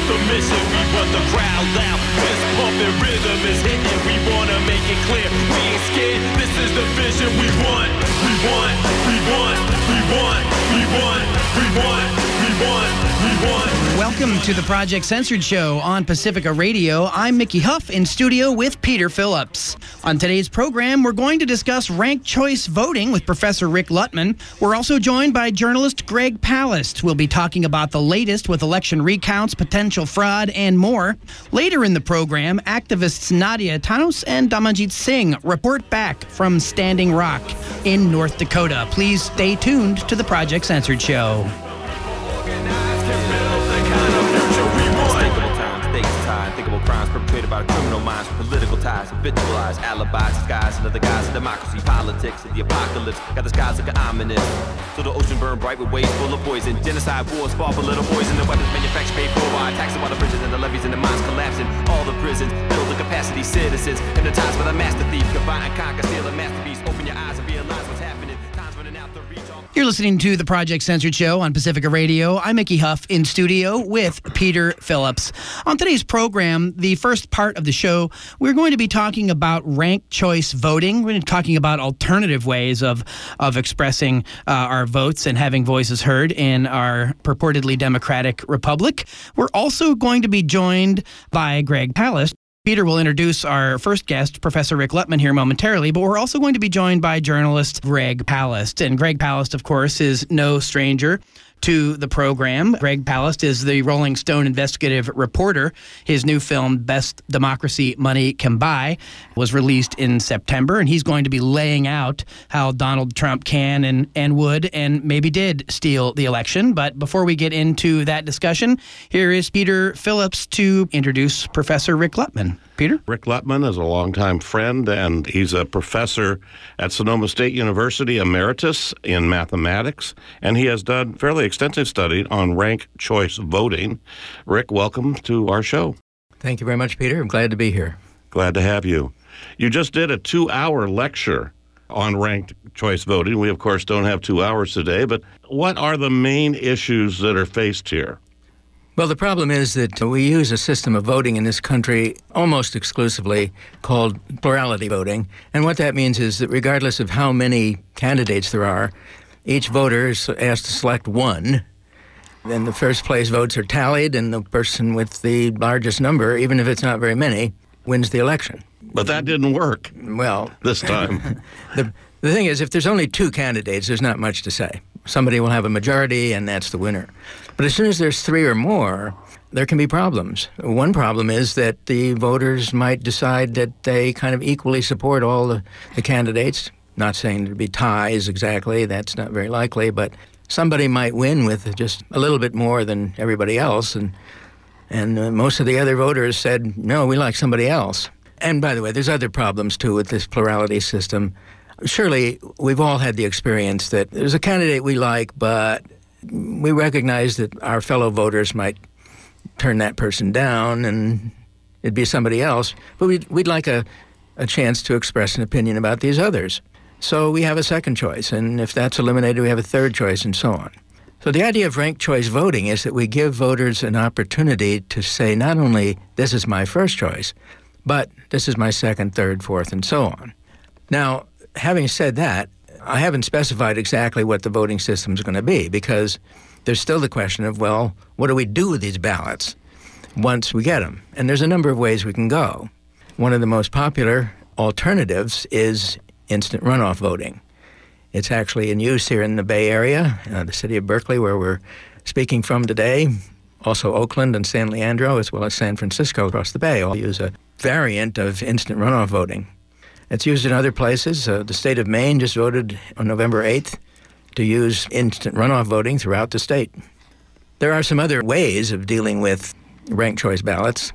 the mission. We want the crowd loud. Fist pumping rhythm is hitting. We wanna make it clear. We ain't scared. This is the vision we want. We want. We want. We want. We want. We want. We want. We want. Welcome to the Project Censored Show on Pacifica Radio. I'm Mickey Huff in studio with Peter Phillips. On today's program, we're going to discuss ranked choice voting with Professor Rick Luttman. We're also joined by journalist Greg Palast. We'll be talking about the latest with election recounts, potential fraud, and more. Later in the program, activists Nadia Thanos and Damanjit Singh report back from Standing Rock in North Dakota. Please stay tuned to the Project Censored Show. Unthinkable crimes perpetrated by the criminal minds, political ties, habitualized alibis, disguised under the guise of democracy, politics, and the apocalypse. Got the skies looking ominous. So the ocean burned bright with waves full of poison. Genocide wars fought for little boys, and the weapons manufactured paid for by taxing while the bridges and the levees and the mines collapsing. All the prisons build the capacity citizens. Hypnotized by the master thief, combine and conquer, steal a masterpiece. Open your eyes and realize what's happening. Time's running out to reach all. You're listening to the Project Censored Show on Pacifica Radio. I'm Mickey Huff in studio with Peter Phillips. On today's program, the first part of the show, we're going to be talking about ranked choice voting. We're going to be talking about alternative ways of expressing our votes and having voices heard in our purportedly democratic republic. We're also going to be joined by Greg Palast. Peter will introduce our first guest, Professor Rick Luttman, here momentarily, but we're also going to be joined by journalist Greg Palast. And Greg Palast, of course, is no stranger to the program. Greg Palast is the Rolling Stone investigative reporter. His new film, Best Democracy Money Can Buy, was released in September, and he's going to be laying out how Donald Trump can and would and maybe did steal the election. But before we get into that discussion, here is Peter Phillips to introduce Professor Rick Luttman. Peter? Rick Luttman is a longtime friend, and he's a professor at Sonoma State University, emeritus in mathematics, and he has done fairly extensive study on ranked choice voting. Rick, welcome to our show. Thank you very much, Peter. I'm glad to be here. Glad to have you. You just did a 2-hour lecture on ranked choice voting. We, of course, don't have 2 hours today, but what are the main issues that are faced here? Well, the problem is that we use a system of voting in this country almost exclusively called plurality voting. And what that means is that regardless of how many candidates there are, each voter is asked to select one. Then the first place votes are tallied, and the person with the largest number, even if it's not very many, wins the election. But that didn't work. Well, this time. The thing is, if there's only two candidates, there's not much to say. Somebody will have a majority, and that's the winner. But as soon as there's three or more, there can be problems. One problem is that the voters might decide that they kind of equally support all the candidates. Not saying there'd be ties exactly, that's not very likely, but somebody might win with just a little bit more than everybody else, and most of the other voters said, no, we like somebody else. And by the way, there's other problems, too, with this plurality system. Surely we've all had the experience that there's a candidate we like, but we recognize that our fellow voters might turn that person down and it'd be somebody else. But we'd like a chance to express an opinion about these others. So we have a second choice, and if that's eliminated, we have a third choice, and so on. So the idea of ranked choice voting is that we give voters an opportunity to say not only this is my first choice, but this is my second, third, fourth, and so on. Now, having said that, I haven't specified exactly what the voting system is going to be, because there's still the question of, well, what do we do with these ballots once we get them? And there's a number of ways we can go. One of the most popular alternatives is instant runoff voting. It's actually in use here in the Bay Area, the city of Berkeley, where we're speaking from today. Also Oakland and San Leandro, as well as San Francisco across the Bay, all use a variant of instant runoff voting. It's used in other places. The state of Maine just voted on November 8th to use instant runoff voting throughout the state. There are some other ways of dealing with ranked choice ballots.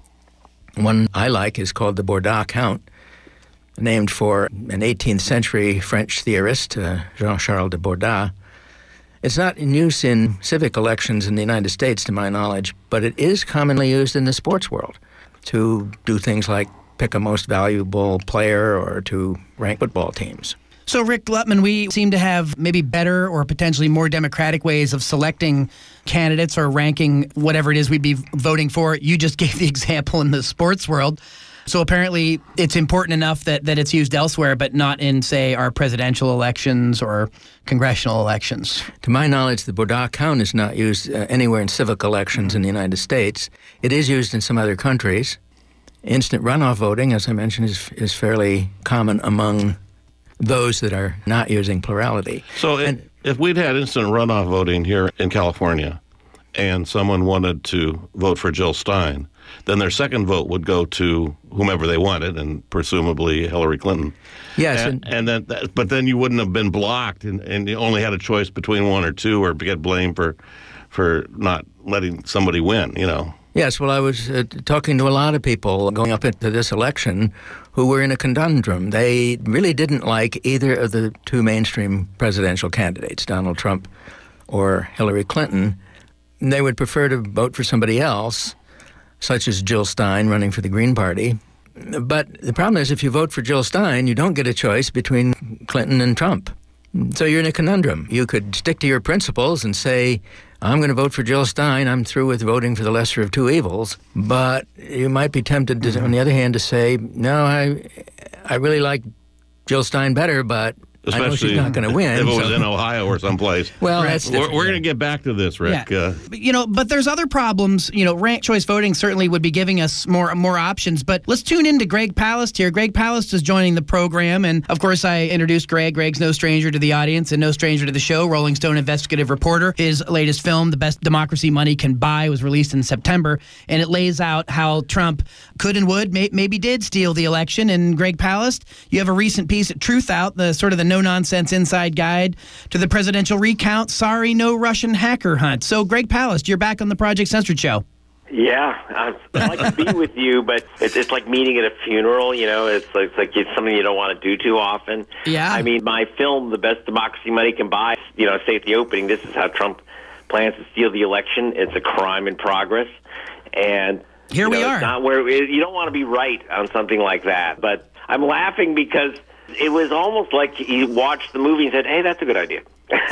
One I like is called the Borda count, named for an 18th century French theorist, Jean-Charles de Borda. It's not in use in civic elections in the United States, to my knowledge, but it is commonly used in the sports world to do things like pick a most valuable player or to rank football teams. So, Rick Gluttman, we seem to have maybe better or potentially more democratic ways of selecting candidates or ranking whatever it is we'd be voting for. You just gave the example in the sports world. So apparently it's important enough that it's used elsewhere, but not in, say, our presidential elections or congressional elections. To my knowledge, the Bordeaux count is not used anywhere in civic elections in the United States. It is used in some other countries. Instant runoff voting, as I mentioned, is fairly common among those that are not using plurality. So if we'd had instant runoff voting here in California and someone wanted to vote for Jill Stein, then their second vote would go to whomever they wanted, and presumably Hillary Clinton. Yes. But then you wouldn't have been blocked, and you only had a choice between one or two, or get blamed for not letting somebody win, you know. Yes, well, I was talking to a lot of people going up into this election who were in a conundrum. They really didn't like either of the two mainstream presidential candidates, Donald Trump or Hillary Clinton. They would prefer to vote for somebody else, such as Jill Stein running for the Green Party. But the problem is, if you vote for Jill Stein, you don't get a choice between Clinton and Trump. So you're in a conundrum. You could stick to your principles and say, I'm going to vote for Jill Stein. I'm through with voting for the lesser of two evils. But you might be tempted, on the other hand, to say, no, I really like Jill Stein better, but especially I know she's not going to win. If it was in Ohio or someplace. Well, right. that's We're going to get back to this, Rick. Yeah. But there's other problems. Ranked choice voting certainly would be giving us more options. But let's tune in to Greg Palast here. Greg Palast is joining the program. And, of course, I introduced Greg. Greg's no stranger to the audience and no stranger to the show, Rolling Stone investigative reporter. His latest film, The Best Democracy Money Can Buy, was released in September. And it lays out how Trump could and would, maybe did steal the election. And, Greg Palast, you have a recent piece at Truth Out, the sort of the no-nonsense inside guide to the presidential recount. Sorry, no Russian hacker hunt. So, Greg Palast, you're back on the Project Censored show. Yeah, I'd like to be with you, but it's like meeting at a funeral, It's like it's something you don't want to do too often. Yeah. I mean, my film, The Best Democracy Money Can Buy, say at the opening, this is how Trump plans to steal the election. It's a crime in progress. And here we are. It's not where you don't want to be right on something like that. But I'm laughing because it was almost like he watched the movie and said, hey, that's a good idea.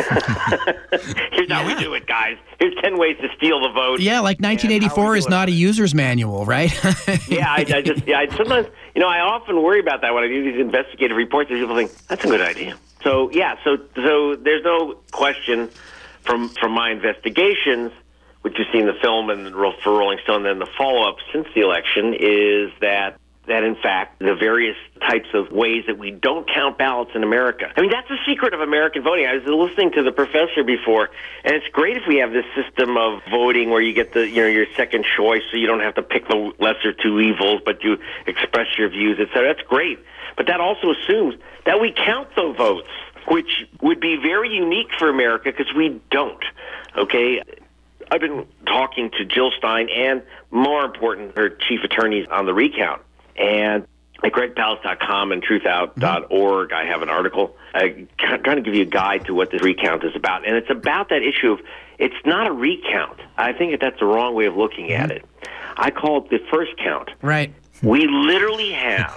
Here's how we do it, guys. Here's 10 ways to steal the vote. Yeah, like 1984 is not a user's manual, right? Yeah, I sometimes, I often worry about that when I do these investigative reports. People think, that's a good idea. So, yeah, so there's no question from my investigations, which you see in the film and for Rolling Stone, then the follow-up since the election, is that in fact, the various types of ways that we don't count ballots in America. I mean, that's the secret of American voting. I was listening to the professor before, and it's great if we have this system of voting where you get your second choice, so you don't have to pick the lesser two evils, but you express your views, etc. That's great. But that also assumes that we count the votes, which would be very unique for America because we don't. Okay? I've been talking to Jill Stein and, more important, her chief attorneys on the recount. And at gregpalast.com and truthout.org, I have an article trying to give you a guide to what this recount is about. And it's about that issue of it's not a recount. I think that's the wrong way of looking at it. I call it the first count. Right. We literally have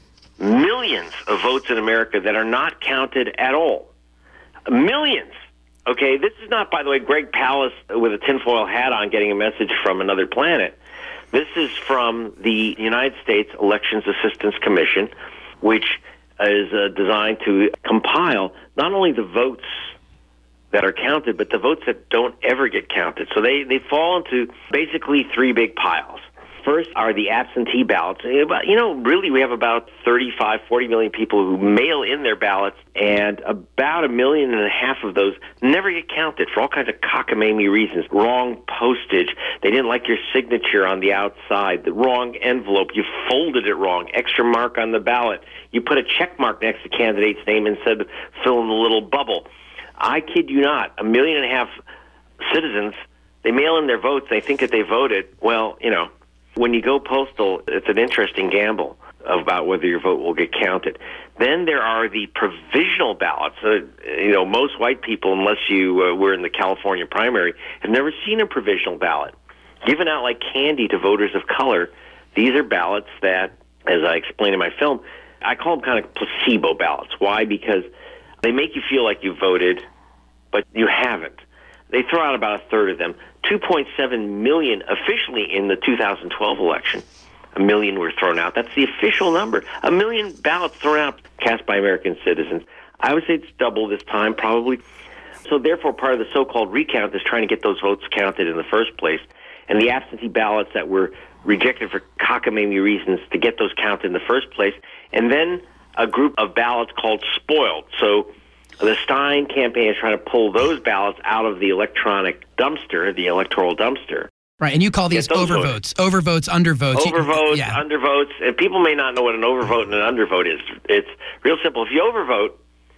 millions of votes in America that are not counted at all. Millions. Okay, this is not, by the way, Greg Palast with a tinfoil hat on getting a message from another planet. This is from the United States Elections Assistance Commission, which is designed to compile not only the votes that are counted, but the votes that don't ever get counted. So they fall into basically three big piles. First are the absentee ballots. Really we have about 35, 40 million people who mail in their ballots, and about 1.5 million of those never get counted for all kinds of cockamamie reasons. Wrong postage. They didn't like your signature on the outside. The wrong envelope. You folded it wrong. Extra mark on the ballot. You put a check mark next to the candidate's name and said, fill in the little bubble. I kid you not, 1.5 million citizens, they mail in their votes. They think that they voted. Well, when you go postal, it's an interesting gamble about whether your vote will get counted. Then there are the provisional ballots. Most white people, unless you were in the California primary, have never seen a provisional ballot. Given out like candy to voters of color, these are ballots that, as I explain in my film, I call them kind of placebo ballots. Why? Because They make you feel like you voted, but you haven't. They throw out about a third of them. 2.7 million officially in the 2012 election. 1 million were thrown out. That's the official number. 1 million ballots thrown out, cast by American citizens. I would say it's double this time, probably. So therefore, part of the so-called recount is trying to get those votes counted in the first place. And the absentee ballots that were rejected for cockamamie reasons to get those counted in the first place. And then a group of ballots called spoiled. So the Stein campaign is trying to pull those ballots out of the electronic dumpster, the electoral dumpster. Right, and you call these overvotes. Overvotes, undervotes. Overvotes, undervotes. And people may not know what an overvote and an undervote is. It's real simple. If you overvote,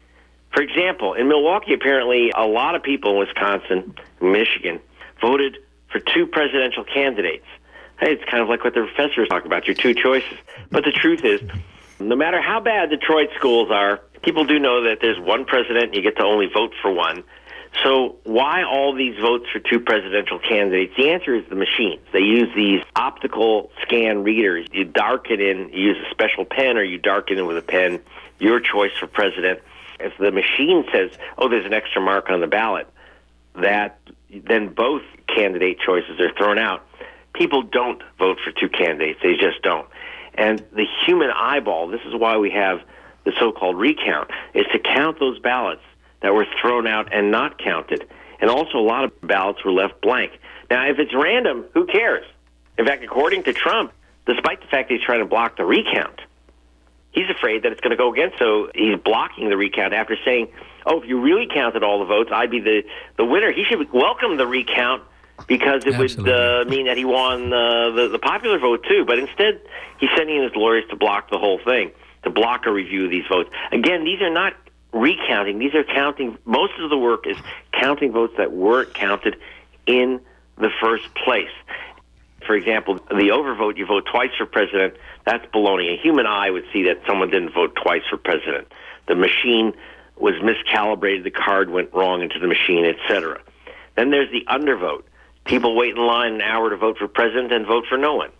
for example, in Milwaukee, apparently a lot of people in Wisconsin, Michigan, voted for two presidential candidates. Hey, it's kind of like what the professor was talking about, your two choices. But the truth is, no matter how bad Detroit schools are, people do know that there's one president and you get to only vote for one. So why all these votes for two presidential candidates? The answer is the machines. They use these optical scan readers. You darken in, you use a special pen, or you darken in with a pen, your choice for president. If the machine says, oh, there's an extra mark on the ballot, that then both candidate choices are thrown out. People don't vote for two candidates. They just don't. And the human eyeball, this is why we have the so-called recount, is to count those ballots that were thrown out and not counted. And also a lot of ballots were left blank. Now, if it's random, who cares? In fact, according to Trump, despite the fact that he's trying to block the recount, he's afraid that it's going to go against, so he's blocking the recount after saying, oh, if you really counted all the votes, I'd be the winner. He should welcome the recount because it would mean that he won the popular vote, too. But instead, he's sending in his lawyers to block the whole thing, to block a review of these votes. Again, these are not recounting. These are counting. Most of the work is counting votes that weren't counted in the first place. For example, the overvote, you vote twice for president, that's baloney. A human eye would see that someone didn't vote twice for president. The machine was miscalibrated, the card went wrong into the machine, etc. Then there's the undervote. People wait in line an hour to vote for president and vote for no one.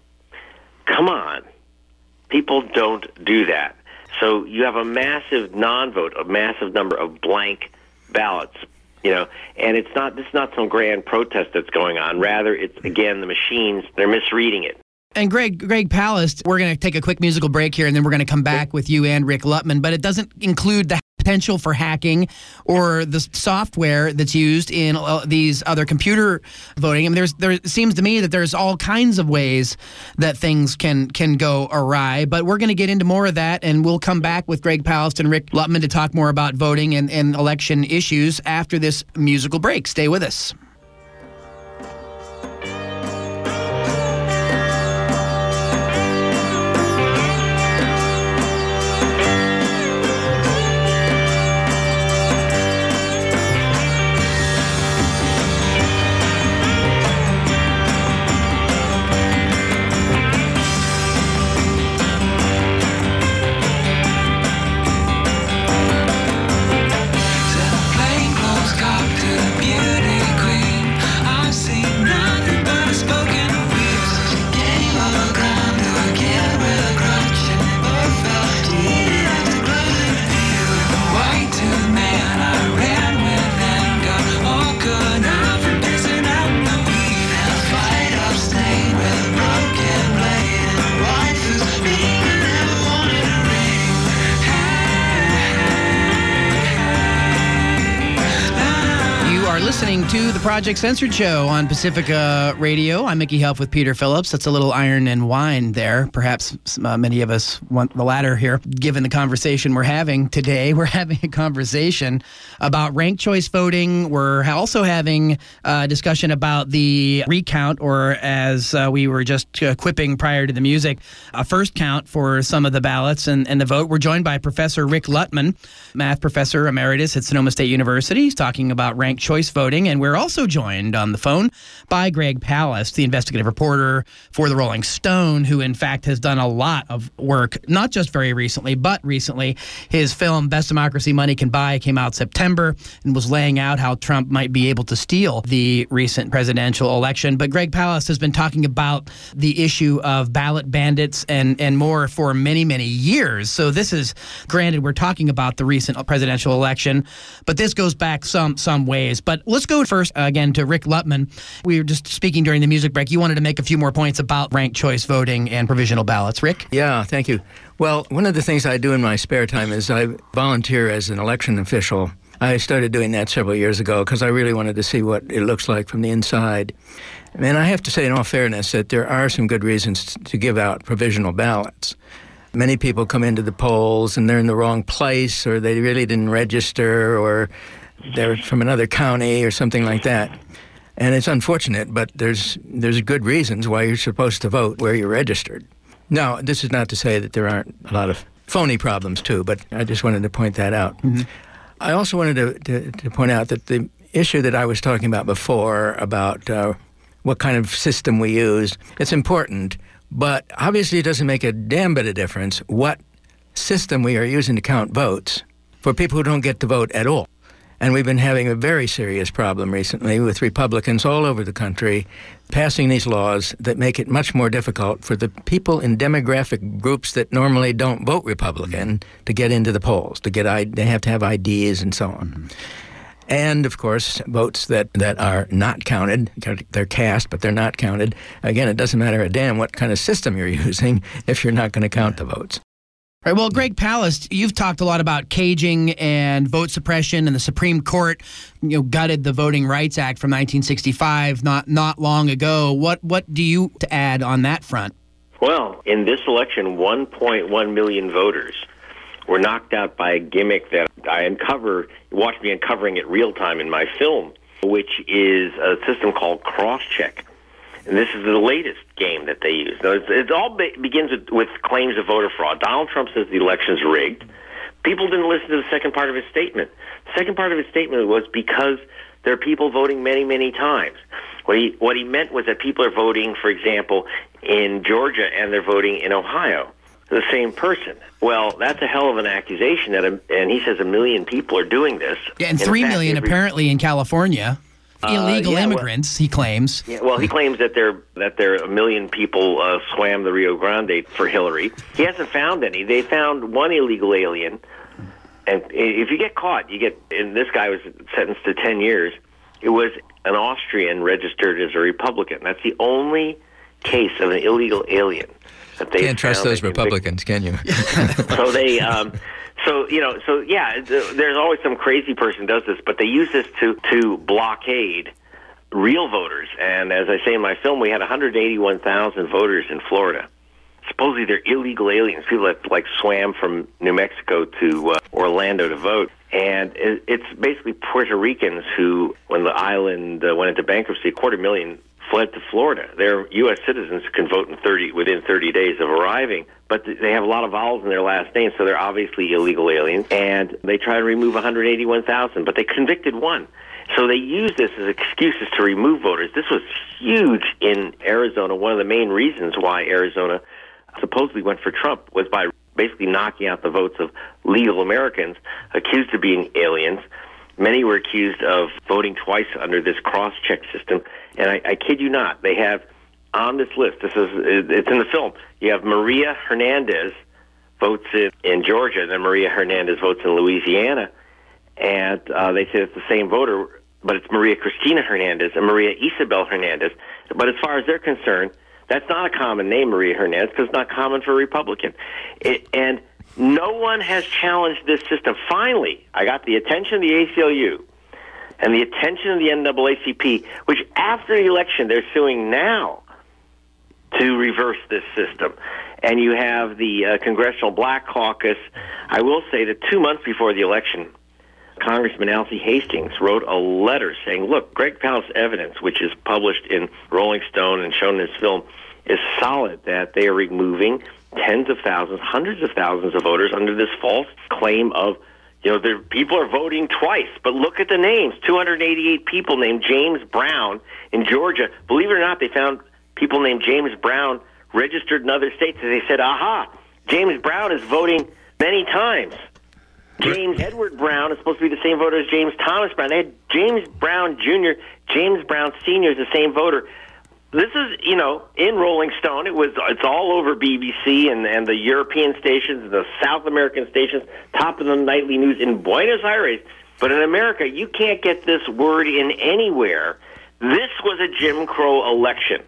Come on. People don't do that. So you have a massive non-vote, a massive number of blank ballots, and this is not some grand protest that's going on. Rather, it's, again, the machines, they're misreading it. And Greg Palast, we're going to take a quick musical break here, and then we're going to come back with you and Rick Lutman, but it doesn't include the potential for hacking or the software that's used in these other computer voting. I mean, there seems to me that there's all kinds of ways that things can go awry, but we're going to get into more of that, and we'll come back with Greg Palast and Rick Lutman to talk more about voting and election issues after this musical break. Stay with us. Listening to the Project Censored Show on Pacifica Radio. I'm Mickey Huff with Peter Phillips. That's a little iron and wine there. Perhaps many of us want the latter here, given the conversation we're having today. We're having a conversation about ranked choice voting. We're also having a discussion about the recount, or as we were just quipping prior to the music, a first count for some of the ballots and the vote. We're joined by Professor Rick Lutman, math professor emeritus at Sonoma State University. He's talking about ranked choice voting. voting. And we're also joined on the phone by Greg Palast, the investigative reporter for the Rolling Stone, who in fact has done a lot of work, not just very recently, but recently. His film, Best Democracy Money Can Buy, came out September and was laying out how Trump might be able to steal the recent presidential election. But Greg Palast has been talking about the issue of ballot bandits and more for many, many years. So this is, granted, we're talking about the recent presidential election, but this goes back some ways. But let's go first again to Rick Lutman. We were just speaking during the music break. You wanted to make a few more points about ranked choice voting and provisional ballots. Rick? Yeah, thank you. Well, one of the things I do in my spare time is I volunteer as an election official. I started doing that several years ago because I really wanted to see what it looks like from the inside. And I have to say, in all fairness, that there are some good reasons to give out provisional ballots. Many people come into the polls and they're in the wrong place, or they really didn't register, or they're from another county or something like that. And it's unfortunate, but there's good reasons why you're supposed to vote where you're registered. Now, this is not to say that there aren't a lot of phony problems too, but I just wanted to point that out. Mm-hmm. I also wanted to point out that the issue that I was talking about before about what kind of system we use, it's important, but obviously it doesn't make a damn bit of difference what system we are using to count votes for people who don't get to vote at all. And we've been having a very serious problem recently with Republicans all over the country passing these laws that make it much more difficult for the people in demographic groups that normally don't vote Republican to get into the polls. They have to have IDs and so on. Mm-hmm. And, of course, votes that are not counted, they're cast, but they're not counted. Again, it doesn't matter a damn what kind of system you're using if you're not going to count the votes. Right. Well, Greg Palast, you've talked a lot about caging and vote suppression, and the Supreme Court, gutted the Voting Rights Act from 1965 not long ago. What do you to add on that front? Well, in this election, 1.1 million voters were knocked out by a gimmick that watched me uncovering it real time in my film, which is a system called cross-check. And this is the latest game that they use. Now, it all begins with claims of voter fraud. Donald Trump says the election's rigged. People didn't listen to the second part of his statement. The second part of his statement was because there are people voting many, many times. What he meant was that people are voting, for example, in Georgia and they're voting in Ohio. The same person. Well, that's a hell of an accusation, and he says 1 million people are doing this. Yeah, and 3 million apparently in California. Illegal immigrants, he claims. Yeah, well, he claims that there 1 million people swam the Rio Grande for Hillary. He hasn't found any. They found one illegal alien, and if you get caught, and this guy was sentenced to 10 years. It was an Austrian registered as a Republican. That's the only case of an illegal alien that they can't trust those Republicans, can you? So they. There's always some crazy person does this, but they use this to blockade real voters. And as I say in my film, we had 181,000 voters in Florida. Supposedly they're illegal aliens, people that swam from New Mexico to Orlando to vote. And it's basically Puerto Ricans who, when the island went into bankruptcy, 250,000 fled to Florida. They're U.S. citizens who can vote within 30 days of arriving, but they have a lot of vowels in their last name, so they're obviously illegal aliens. And they try to remove 181,000, but they convicted one. So they use this as excuses to remove voters. This was huge in Arizona. One of the main reasons why Arizona supposedly went for Trump was by basically knocking out the votes of legal Americans accused of being aliens. Many were accused of voting twice under this cross-check system. And I kid you not, they have on this list, it's in the film, you have Maria Hernandez votes in Georgia, and then Maria Hernandez votes in Louisiana. And they say it's the same voter, but it's Maria Cristina Hernandez and Maria Isabel Hernandez. But as far as they're concerned, that's not a common name, Maria Hernandez, because it's not common for a Republican. And no one has challenged this system. Finally, I got the attention of the ACLU and the attention of the NAACP, which after the election they're suing now to reverse this system. And you have the Congressional Black Caucus. I will say that 2 months before the election, Congressman Alcee Hastings wrote a letter saying, look, Greg Palast's evidence, which is published in Rolling Stone and shown in this film, is solid that they are removing tens of thousands, hundreds of thousands of voters under this false claim of People are voting twice, but look at the names. 288 people named James Brown in Georgia. Believe it or not, they found people named James Brown registered in other states, and they said, aha, James Brown is voting many times. James Edward Brown is supposed to be the same voter as James Thomas Brown. They had James Brown Jr., James Brown Sr. is the same voter. This is, in Rolling Stone. It's all over BBC and the European stations, the South American stations, top of the nightly news in Buenos Aires. But in America, you can't get this word in anywhere. This was a Jim Crow election.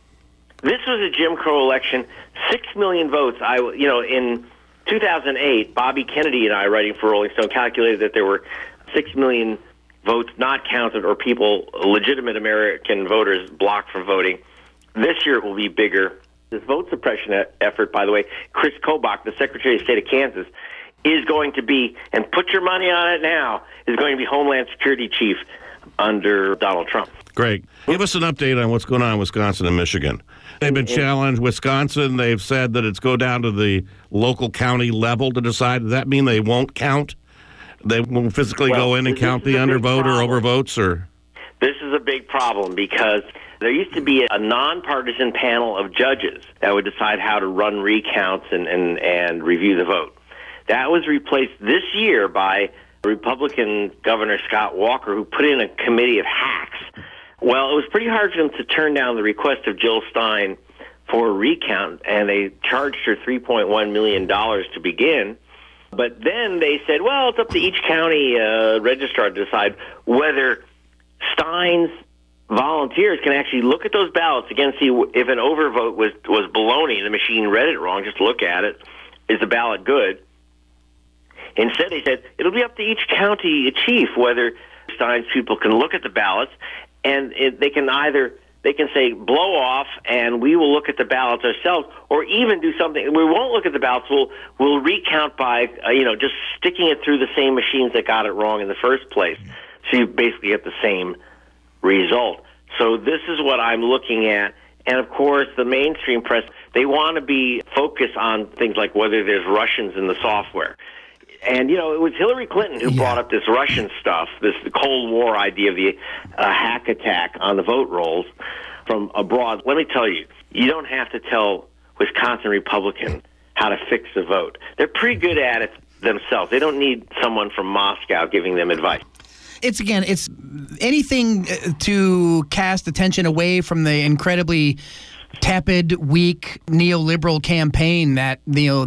6 million votes. In 2008, Bobby Kennedy and I, writing for Rolling Stone, calculated that there were 6 million votes not counted or people, legitimate American voters, blocked from voting. This year it will be bigger. This vote suppression effort, by the way, Chris Kobach, the Secretary of State of Kansas, is going to be, and put your money on it now, is going to be Homeland Security Chief under Donald Trump. Greg, give us an update on what's going on in Wisconsin and Michigan. They've been challenged. Wisconsin, they've said that it's go down to the local county level to decide. Does that mean they won't count? They won't physically go in and count the undervote or overvotes? Or this is a big problem because there used to be a nonpartisan panel of judges that would decide how to run recounts and review the vote. That was replaced this year by Republican Governor Scott Walker, who put in a committee of hacks. Well, it was pretty hard for them to turn down the request of Jill Stein for a recount, and they charged her $3.1 million to begin. But then they said, well, it's up to each county registrar to decide whether Stein's volunteers can actually look at those ballots again, see if an overvote was baloney, the machine read it wrong, just look at it. Is the ballot good? Instead, they said it'll be up to each county chief whether Stein's people can look at the ballots, and they can say blow off, and we will look at the ballots ourselves, or even do something. We won't look at the ballots. We'll recount by just sticking it through the same machines that got it wrong in the first place. So you basically get the same result. So this is what I'm looking at. And of course, the mainstream press, they want to be focused on things like whether there's Russians in the software. And, it was Hillary Clinton who brought up this Russian stuff, the Cold War idea of the hack attack on the vote rolls from abroad. Let me tell you, you don't have to tell Wisconsin Republicans how to fix the vote. They're pretty good at it themselves. They don't need someone from Moscow giving them advice. It's anything to cast attention away from the incredibly tepid, weak neoliberal campaign that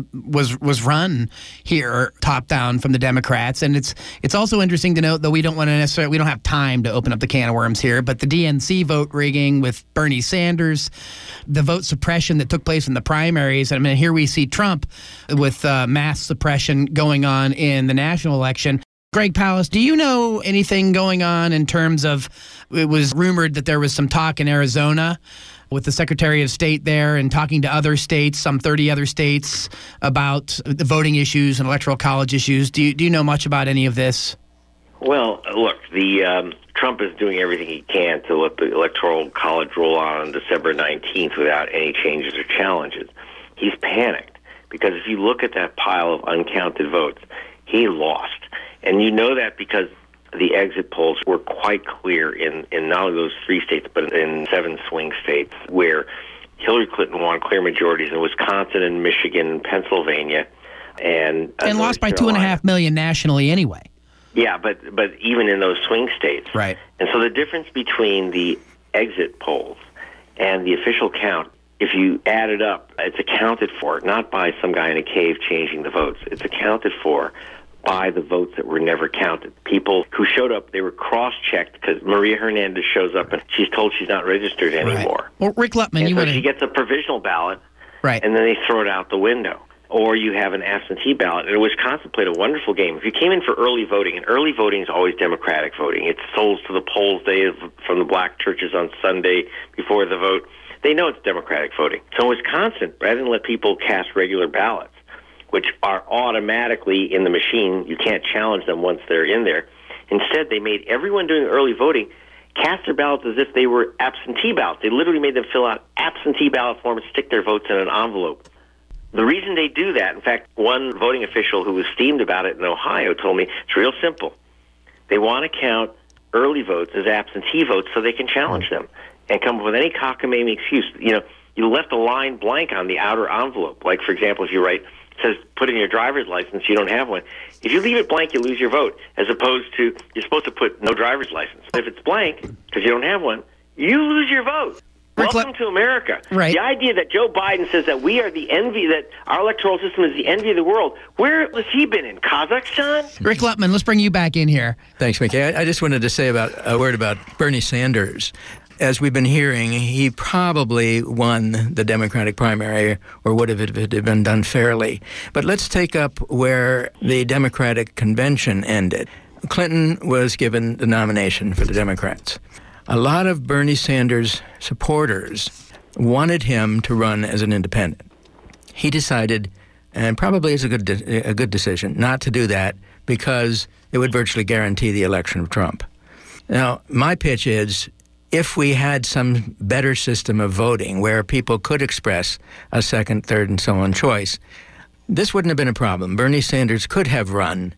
was run here top down from the Democrats. And it's also interesting to note, though we don't have time to open up the can of worms here, but the DNC vote rigging with Bernie Sanders, the vote suppression that took place in the primaries. I mean, here we see Trump with mass suppression going on in the national election. Greg Palast, do you know anything going on in terms of, it was rumored that there was some talk in Arizona with the Secretary of State there and talking to other states, some 30 other states, about the voting issues and electoral college issues. Do you know much about any of this? Well, look, Trump is doing everything he can to let the electoral college roll on December 19th without any changes or challenges. He's panicked because if you look at that pile of uncounted votes, he lost. And you know that because the exit polls were quite clear in not only those 3 states, but in 7 swing states where Hillary Clinton won clear majorities in Wisconsin and Michigan and Pennsylvania. And lost by 2.5 million nationally anyway. Yeah, but even in those swing states. Right. And so the difference between the exit polls and the official count, if you add it up, it's accounted for, not by some guy in a cave changing the votes. It's accounted for by the votes that were never counted. People who showed up, they were cross-checked because Maria Hernandez shows up and she's told she's not registered anymore. Right. Well, Rick Luttman, she gets a provisional ballot, right, and then they throw it out the window. Or you have an absentee ballot. And Wisconsin played a wonderful game. If you came in for early voting, and early voting is always Democratic voting. It's sold to the polls day from the black churches on Sunday before the vote. They know it's Democratic voting. So in Wisconsin, rather than let people cast regular ballots, which are automatically in the machine. You can't challenge them once they're in there. Instead, they made everyone doing early voting cast their ballots as if they were absentee ballots. They literally made them fill out absentee ballot forms, stick their votes in an envelope. The reason they do that, in fact, one voting official who was steamed about it in Ohio told me it's real simple. They want to count early votes as absentee votes so they can challenge them and come up with any cockamamie excuse. You left a line blank on the outer envelope. Like, for example, if you write, it says, put in your driver's license, you don't have one. If you leave it blank, you lose your vote, as opposed to, you're supposed to put no driver's license. If it's blank, because you don't have one, you lose your vote. Welcome to America. Right. The idea that Joe Biden says that we are the envy, that our electoral system is the envy of the world. Where has he been, in Kazakhstan? Rick Lupman, let's bring you back in here. Thanks, Mickey. I just wanted to say a word about Bernie Sanders. As we've been hearing, he probably won the Democratic primary, or would have if it had been done fairly. But let's take up where the Democratic convention ended. Clinton was given the nomination for the Democrats. A lot of Bernie Sanders supporters wanted him to run as an independent. He decided, and probably is a good decision, not to do that because it would virtually guarantee the election of Trump. Now, my pitch is, if we had some better system of voting where people could express a second, third, and so on choice, this wouldn't have been a problem. Bernie Sanders could have run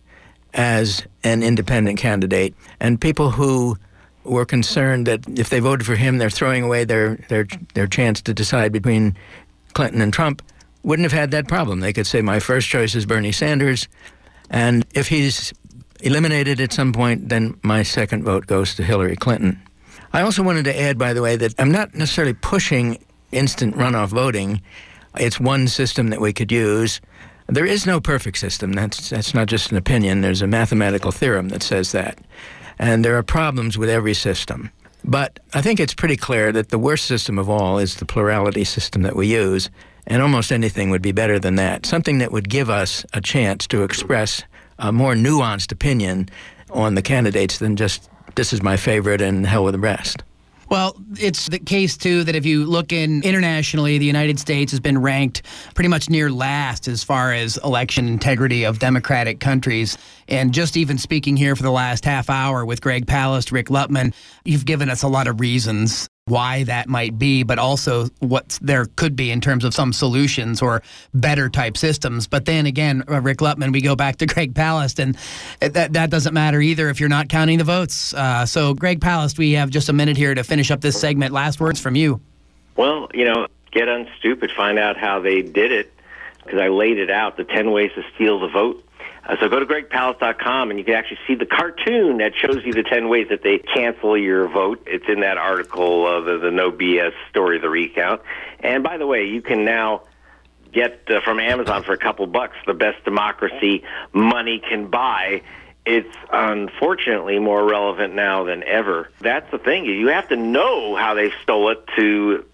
as an independent candidate, and people who were concerned that if they voted for him, they're throwing away their chance to decide between Clinton and Trump, wouldn't have had that problem. They could say, my first choice is Bernie Sanders, and if he's eliminated at some point, then my second vote goes to Hillary Clinton. I also wanted to add, by the way, that I'm not necessarily pushing instant runoff voting. It's one system that we could use. There is no perfect system. That's not just an opinion. There's a mathematical theorem that says that. And there are problems with every system. But I think it's pretty clear that the worst system of all is the plurality system that we use, and almost anything would be better than that. Something that would give us a chance to express a more nuanced opinion on the candidates than just, this is my favorite and hell with the rest. Well, it's the case, too, that if you look internationally, the United States has been ranked pretty much near last as far as election integrity of democratic countries. And just even speaking here for the last half hour with Greg Palast, Rick Lupman, you've given us a lot of reasons why that might be, but also what there could be in terms of some solutions or better type systems. But then again, Rick Lupman, we go back to Greg Palast, and that doesn't matter either if you're not counting the votes. So Greg Palast, we have just a minute here to finish up this segment. Last words from you. Well, get unstupid, find out how they did it, because I laid it out, the 10 ways to steal the vote. So go to gregpalast.com, and you can actually see the cartoon that shows you the 10 ways that they cancel your vote. It's in that article, the No BS story of the recount. And by the way, you can now get from Amazon for a couple bucks the best democracy money can buy. It's unfortunately more relevant now than ever. That's the thing. You have to know how they stole it to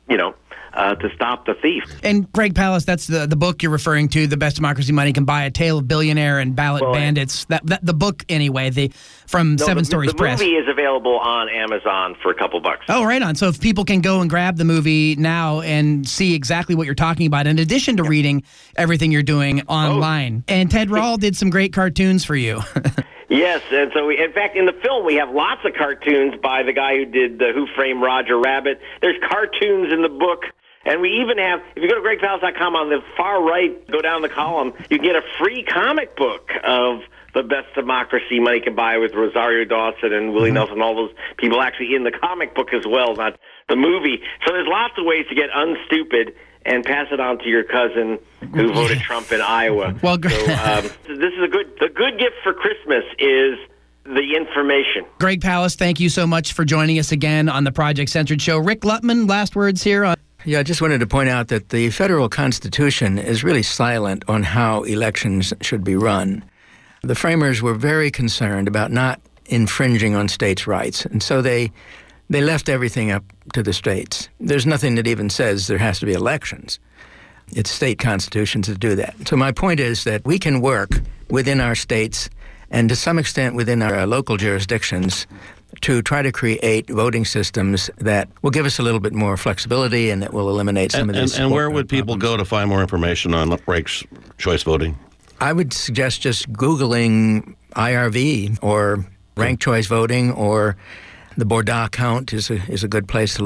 stop the thief. And Greg Palast, that's the book you're referring to, The Best Democracy Money Can Buy, A Tale of Billionaire and Ballot Bandits. The book, anyway, from Seven Stories Press. The movie is available on Amazon for a couple bucks. Oh, right on. So if people can go and grab the movie now and see exactly what you're talking about, in addition to reading everything you're doing online. And Ted Rall did some great cartoons for you. Yes, and so in fact, in the film, we have lots of cartoons by the guy who did Who Framed Roger Rabbit. There's cartoons in the book. And we even have, if you go to gregpalast.com, on the far right, go down the column, you get a free comic book of The Best Democracy Money Can Buy with Rosario Dawson and Willie Nelson, all those people actually in the comic book as well, not the movie. So there's lots of ways to get unstupid and pass it on to your cousin who voted Trump in Iowa. Well, this is the good gift for Christmas is the information. Greg Palast, thank you so much for joining us again on the Project Censored Show. Rick Lupman, last words here. Yeah, I just wanted to point out that the federal Constitution is really silent on how elections should be run. The framers were very concerned about not infringing on states' rights, and so they left everything up to the states. There's nothing that even says there has to be elections. It's state constitutions that do that. So my point is that we can work within our states and to some extent within our local jurisdictions to try to create voting systems that will give us a little bit more flexibility and that will eliminate some of these. And where would people go to find more information on ranked choice voting? I would suggest just Googling IRV or ranked choice voting, or the Bordeaux count is a good place to look.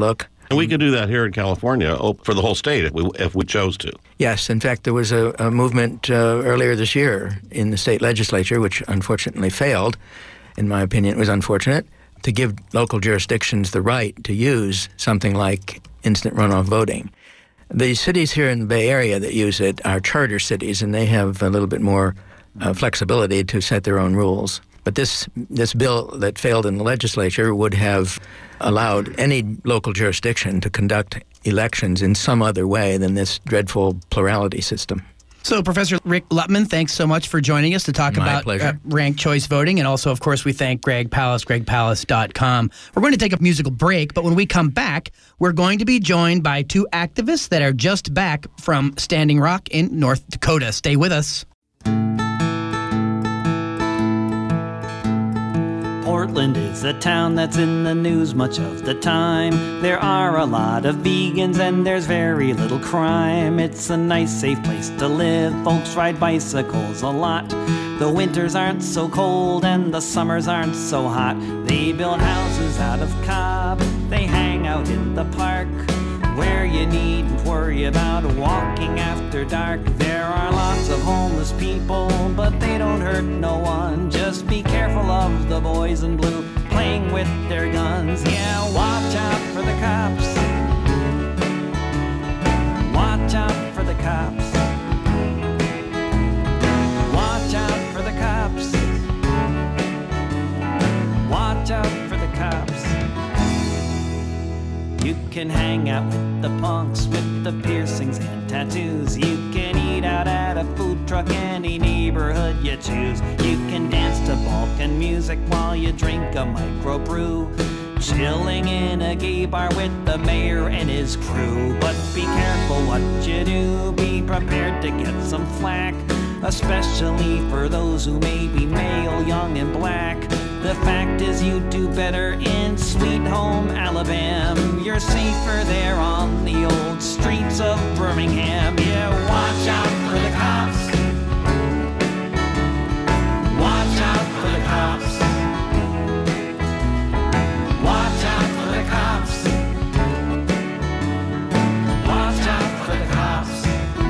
And we could do that here in California for the whole state if we chose to. Yes. In fact, there was a movement earlier this year in the state legislature, which unfortunately failed. In my opinion, it was unfortunate, to give local jurisdictions the right to use something like instant runoff voting. The cities here in the Bay Area that use it are charter cities, and they have a little bit more flexibility to set their own rules. But this bill that failed in the legislature would have allowed any local jurisdiction to conduct elections in some other way than this dreadful plurality system. So, Professor Rick Lutman, thanks so much for joining us to talk about ranked choice voting. And also, of course, we thank Greg Palast, gregpalast.com. We're going to take a musical break, but when we come back, we're going to be joined by two activists that are just back from Standing Rock in North Dakota. Stay with us. Portland is a town that's in the news much of the time. There are a lot of vegans and there's very little crime. It's a nice, safe place to live. Folks ride bicycles a lot. The winters aren't so cold and the summers aren't so hot. They build houses out of cob. They hang out in the park, where you needn't worry about walking after dark. There are lots of homeless people, but they don't hurt no one. Just be careful of the boys in blue playing with their guns. Yeah, watch out for the cops. Watch out for the cops. Watch out for the cops. Watch out for the cops. You can hang out with the punks with the piercings and tattoos. You can eat out at a food truck any neighborhood you choose. You can dance to Balkan music while you drink a microbrew, chilling in a gay bar with the mayor and his crew. But be careful what you do, be prepared to get some flack, especially for those who may be male, young, and black. The fact is you do better in Sweet Home, Alabama. You're safer there on the old streets of Birmingham. Yeah, watch out for the cops. Watch out for the cops. Watch out for the cops. Watch out for the cops.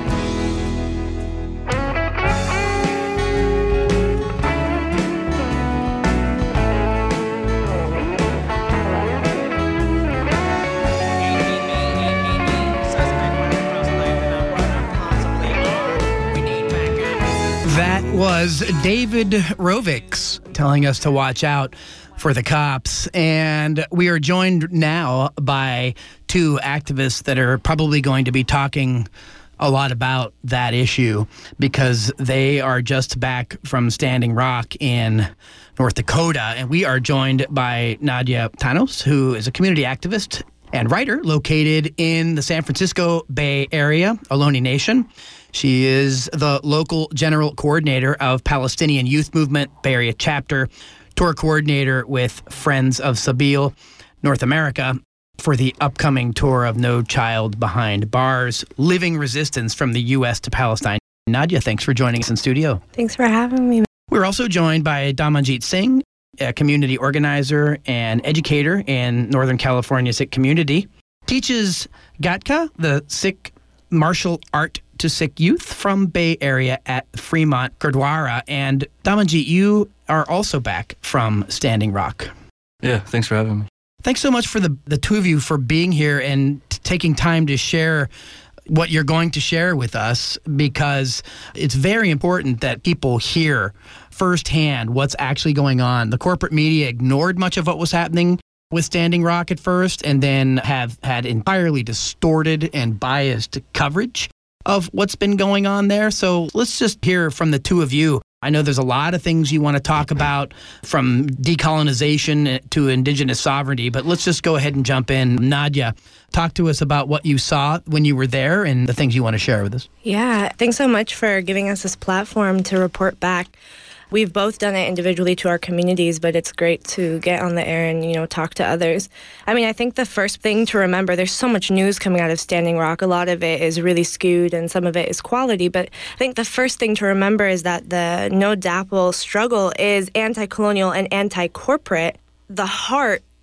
That was David Rovics telling us to watch out for the cops. And we are joined now by two activists that are probably going to be talking a lot about that issue because they are just back from Standing Rock in North Dakota. And we are joined by Nadia Tanos, who is a community activist and writer located in the San Francisco Bay Area, Ohlone Nation. She is the local general coordinator of Palestinian Youth Movement Bay Area chapter, tour coordinator with Friends of Sabeel North America for the upcoming tour of No Child Behind Bars, Living Resistance from the U.S. to Palestine. Nadia, thanks for joining us in studio. Thanks for having me. We're also joined by Damanjeet Singh, a community organizer and educator in Northern California Sikh community. Teaches Gatka, the Sikh martial art to Sikh youth from Bay Area at Fremont Gurdwara. And Damanjeet, you are also back from Standing Rock. Yeah, thanks for having me. Thanks so much for the two of you for being here and taking time to share what you're going to share with us, because it's very important that people hear firsthand what's actually going on. The corporate media ignored much of what was happening with Standing Rock at first and then have had entirely distorted and biased coverage of what's been going on there. So let's just hear from the two of you. I know there's a lot of things you want to talk about, from decolonization to indigenous sovereignty, but let's just go ahead and jump in. Nadia, talk to us about what you saw when you were there and the things you want to share with us. Yeah, thanks so much for giving us this platform to report back. We've both done it individually to our communities, but it's great to get on the air and, talk to others. I mean, I think the first thing to remember, there's so much news coming out of Standing Rock. A lot of it is really skewed and some of it is quality. But I think the first thing to remember is that the No DAPL struggle is anti-colonial and anti-corporate. The heart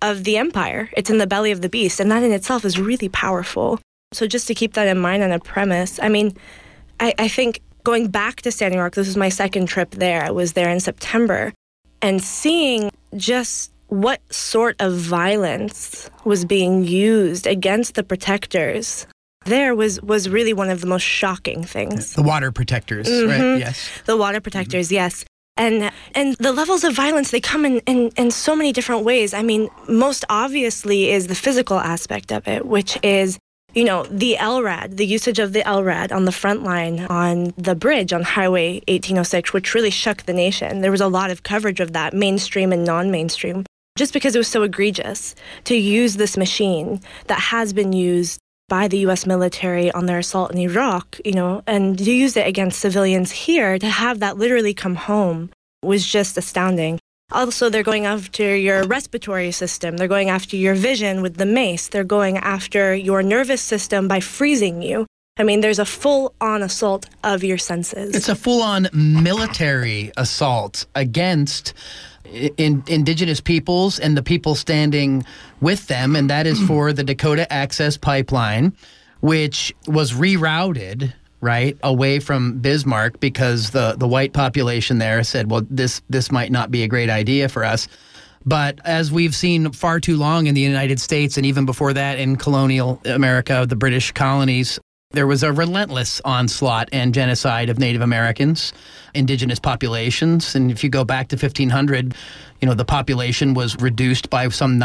of the empire. It's in the belly of the beast, and that in itself is really powerful. So just to keep that in mind on a premise, I mean, I think going back to Standing Rock, this was my second trip there. I was there in September, and seeing just what sort of violence was being used against the protectors there was really one of the most shocking things. The water protectors, right? Yes. The water protectors, yes. And the levels of violence, they come in so many different ways. I mean, most obviously is the physical aspect of it, which is, you know, the LRAD, the usage of the LRAD on the front line on the bridge on Highway 1806, which really shook the nation. There was a lot of coverage of that, mainstream and non-mainstream, just because it was so egregious to use this machine that has been used by the U.S. military on their assault in Iraq, you know, and to use it against civilians here, to have that literally come home was just astounding. Also, they're going after your respiratory system. They're going after your vision with the mace. They're going after your nervous system by freezing you. I mean, there's a full-on assault of your senses. It's a full-on military assault against indigenous peoples and the people standing with them, and that is for the Dakota Access Pipeline, which was rerouted, right, away from Bismarck because the white population there said, well, this might not be a great idea for us. But as we've seen far too long in the United States, and even before that in colonial America, the British colonies, there was a relentless onslaught and genocide of Native Americans, indigenous populations. And if you go back to 1500, you know, the population was reduced by some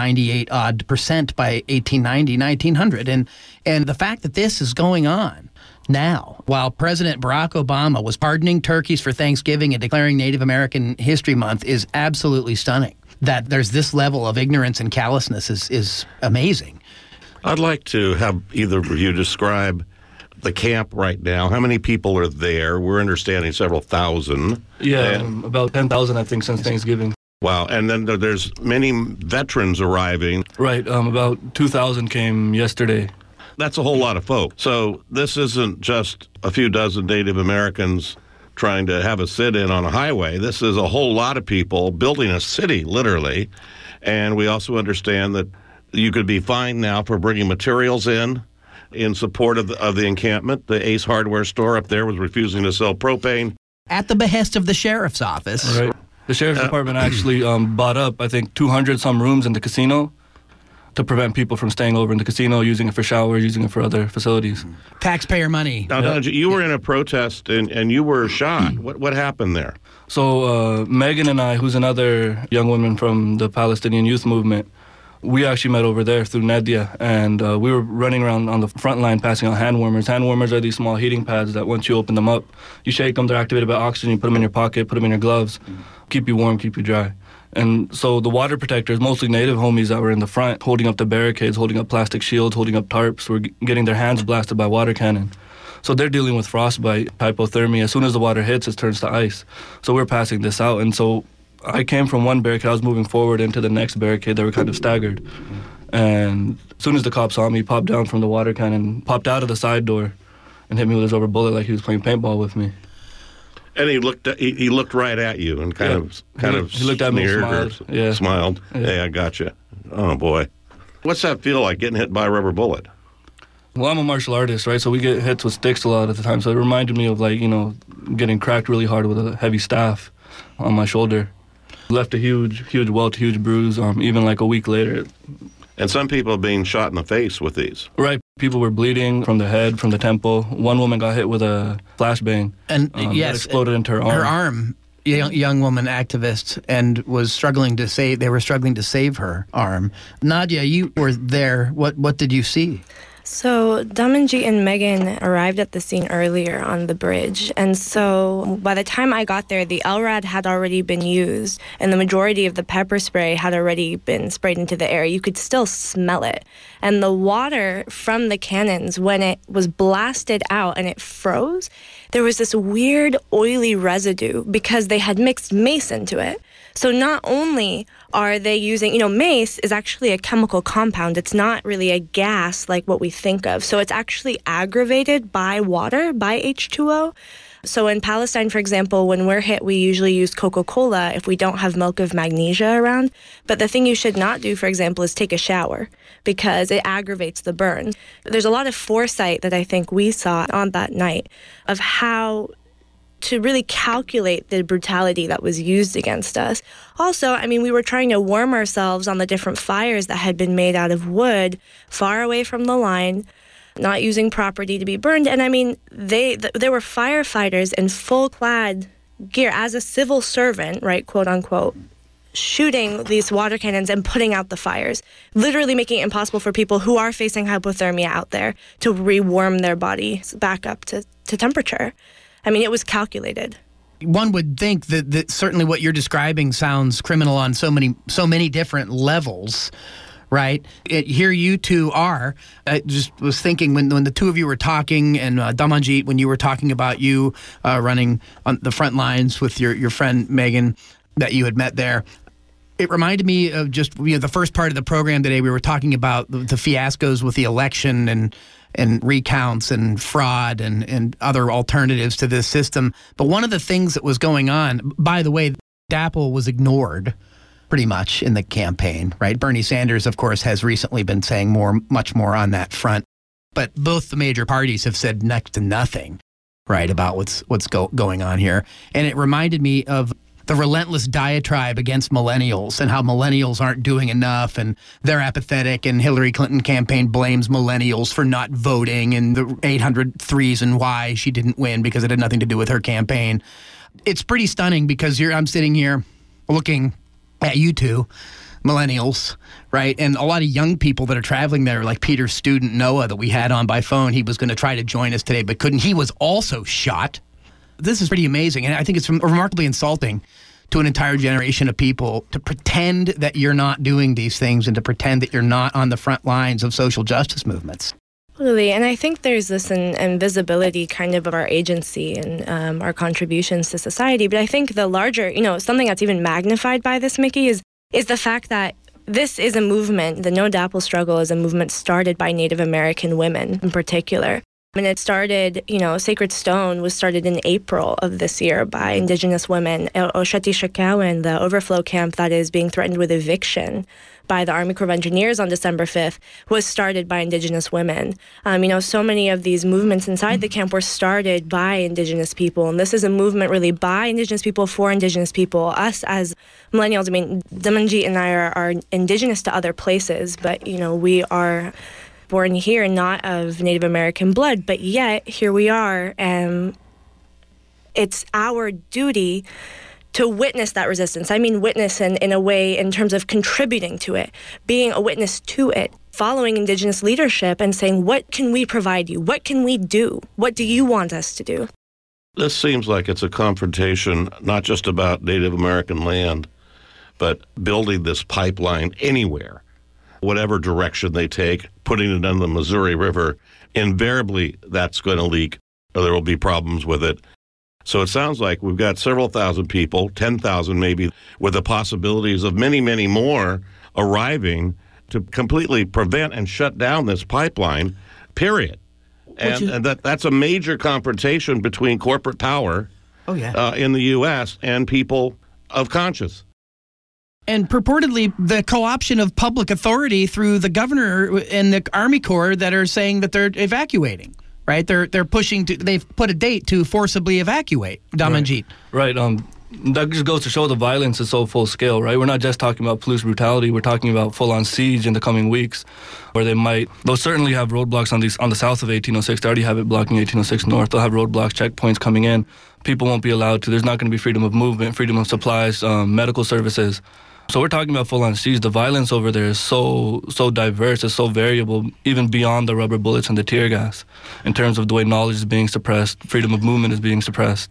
98% by 1890, 1900. And the fact that this is going on now, while President Barack Obama was pardoning turkeys for Thanksgiving and declaring Native American History Month, is absolutely stunning. That there's this level of ignorance and callousness is amazing. I'd like to have either of you describe the camp right now. How many people are there? We're understanding several thousand. Yeah, about 10,000, I think, since Thanksgiving. Wow. And then there's many veterans arriving. Right. About 2,000 came yesterday. That's a whole lot of folk. So this isn't just a few dozen Native Americans trying to have a sit-in on a highway. This is a whole lot of people building a city, literally. And we also understand that you could be fined now for bringing materials in support of the encampment. The Ace Hardware store up there was refusing to sell propane. At the behest of the sheriff's office. Right. The sheriff's department actually bought up, I think, 200 some rooms in the casino to prevent people from staying over in the casino, using it for showers, using it for other facilities. Taxpayer money. Now, you were in a protest and you were shot. What happened there? So Megan and I, who's another young woman from the Palestinian youth movement, we actually met over there through Nadia, and we were running around on the front line passing out hand warmers. Hand warmers are these small heating pads that once you open them up, you shake them, they're activated by oxygen, you put them in your pocket, put them in your gloves, keep you warm, keep you dry. And so the water protectors, mostly Native homies that were in the front, holding up the barricades, holding up plastic shields, holding up tarps, were getting their hands blasted by water cannon. So they're dealing with frostbite, hypothermia. As soon as the water hits, it turns to ice. So we're passing this out, and so I came from one barricade, I was moving forward into the next barricade. They were kind of staggered. And as soon as the cop saw me, he popped down from the water cannon, popped out of the side door, and hit me with his rubber bullet like he was playing paintball with me. And he looked right at you and kind of he looked at me and smiled. Yeah. Smiled. Yeah. Hey, I got you. Oh, boy. What's that feel like, getting hit by a rubber bullet? Well, I'm a martial artist, right? So we get hits with sticks a lot of the time. So it reminded me of, like, you know, getting cracked really hard with a heavy staff on my shoulder. Left a huge welt, huge bruise, even like a week later. And some people are being shot in the face with these. Right. People were bleeding from the head, from the temple. One woman got hit with a flashbang. And yes, that exploded into her arm. Her arm, young woman activist, and was struggling to save. They were struggling to save her arm. Nadia, you were there. What did you see? So Damanjeet and Megan arrived at the scene earlier on the bridge. And so by the time I got there, the LRAD had already been used, and the majority of the pepper spray had already been sprayed into the air. You could still smell it. And the water from the cannons, when it was blasted out and it froze, there was this weird oily residue because they had mixed mace into it. So not only are they using, mace is actually a chemical compound. It's not really a gas like what we think of. So it's actually aggravated by water, by H2O. So in Palestine, for example, when we're hit, we usually use Coca-Cola if we don't have milk of magnesia around. But the thing you should not do, for example, is take a shower because it aggravates the burn. There's a lot of foresight that I think we saw on that night of how to really calculate the brutality that was used against us. Also, I mean, we were trying to warm ourselves on the different fires that had been made out of wood far away from the line, not using property to be burned. And I mean, there were firefighters in full-clad gear as a civil servant, right, quote unquote, shooting these water cannons and putting out the fires, literally making it impossible for people who are facing hypothermia out there to rewarm their bodies back up to temperature. I mean, it was calculated. One would think that certainly what you're describing sounds criminal on so many different levels, right? Here you two are. I just was thinking when the two of you were talking, and Damanjeet, when you were talking about you running on the front lines with your friend Megan that you had met there, it reminded me of just the first part of the program today. We were talking about the fiascos with the election and recounts and fraud and other alternatives to this system. But one of the things that was going on, by the way, DAPL was ignored pretty much in the campaign, right? Bernie Sanders, of course, has recently been saying much more on that front. But both the major parties have said next to nothing, right, about what's going on here. And it reminded me of the relentless diatribe against millennials and how millennials aren't doing enough and they're apathetic, and Hillary Clinton campaign blames millennials for not voting and the 800 threes and why she didn't win because it had nothing to do with her campaign. It's pretty stunning because I'm sitting here looking at you two, millennials, right? And a lot of young people that are traveling there, like Peter's student Noah that we had on by phone. He was going to try to join us today but couldn't. He was also shot. This is pretty amazing, and I think it's remarkably insulting to an entire generation of people to pretend that you're not doing these things and to pretend that you're not on the front lines of social justice movements. Totally, and I think there's this invisibility kind of our agency and our contributions to society. But I think the larger, something that's even magnified by this, Mickey, is the fact that this is a movement. The No DAPL struggle is a movement started by Native American women in particular. And it started, Sacred Stone was started in April of this year by Indigenous women. Osheti Shakawan, the overflow camp that is being threatened with eviction by the Army Corps of Engineers on December 5th, was started by Indigenous women. So many of these movements inside the camp were started by Indigenous people. And this is a movement really by Indigenous people for Indigenous people. Us as millennials, Damanjeet and I are Indigenous to other places, but, we are born here, not of Native American blood, but yet here we are. It's our duty to witness that resistance. I mean witness in a way in terms of contributing to it, being a witness to it, following Indigenous leadership and saying, what can we provide you? What can we do? What do you want us to do? This seems like it's a confrontation not just about Native American land, but building this pipeline anywhere. Whatever direction they take, putting it on the Missouri River, invariably that's going to leak, or there will be problems with it. So it sounds like we've got several thousand people, 10,000 maybe, with the possibilities of many, many more arriving to completely prevent and shut down this pipeline, period. And that's a major confrontation between corporate power in the U.S. and people of conscience. And purportedly the co-option of public authority through the governor and the Army Corps that are saying that they're evacuating, right? They're pushing to, they've put a date to forcibly evacuate, Damanjeet. Right. That just goes to show the violence is so full scale, right? We're not just talking about police brutality. We're talking about full-on siege in the coming weeks, where they'll certainly have roadblocks on the south of 1806. They already have it blocking 1806 north. They'll have roadblocks, checkpoints coming in. People won't be allowed to. There's not going to be freedom of movement, freedom of supplies, medical services. So we're talking about full-on siege. The violence over there is so diverse, it's so variable, even beyond the rubber bullets and the tear gas, in terms of the way knowledge is being suppressed, freedom of movement is being suppressed.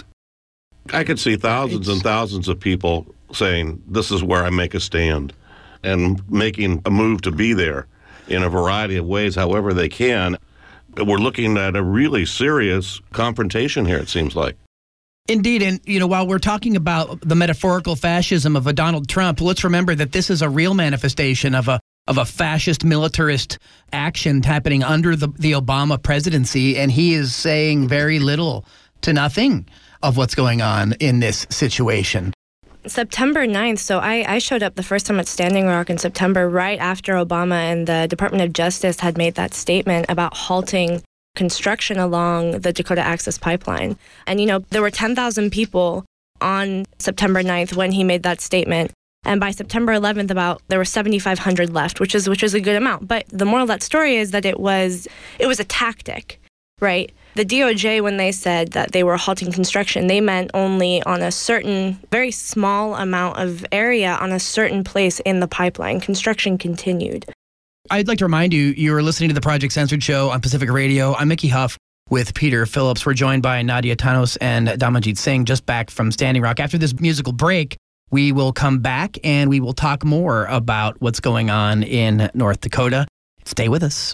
I could see thousands and thousands of people saying, this is where I make a stand, and making a move to be there in a variety of ways, however they can. We're looking at a really serious confrontation here, it seems like. Indeed, and while we're talking about the metaphorical fascism of a Donald Trump, let's remember that this is a real manifestation of a fascist militarist action happening under the Obama presidency, and he is saying very little to nothing of what's going on in this situation. September 9th, so I showed up the first time at Standing Rock in September, right after Obama and the Department of Justice had made that statement about halting construction along the Dakota Access Pipeline. And, there were 10,000 people on September 9th when he made that statement. And by September 11th, there were 7,500 left, which is a good amount. But the moral of that story is that it was a tactic, right? The DOJ, when they said that they were halting construction, they meant only on a certain, very small amount of area on a certain place in the pipeline. Construction continued. I'd like to remind you, you're listening to the Project Censored Show on Pacifica Radio. I'm Mickey Huff with Peter Phillips. We're joined by Nadia Tanos and Damanjeet Singh, just back from Standing Rock. After this musical break, we will come back and we will talk more about what's going on in North Dakota. Stay with us.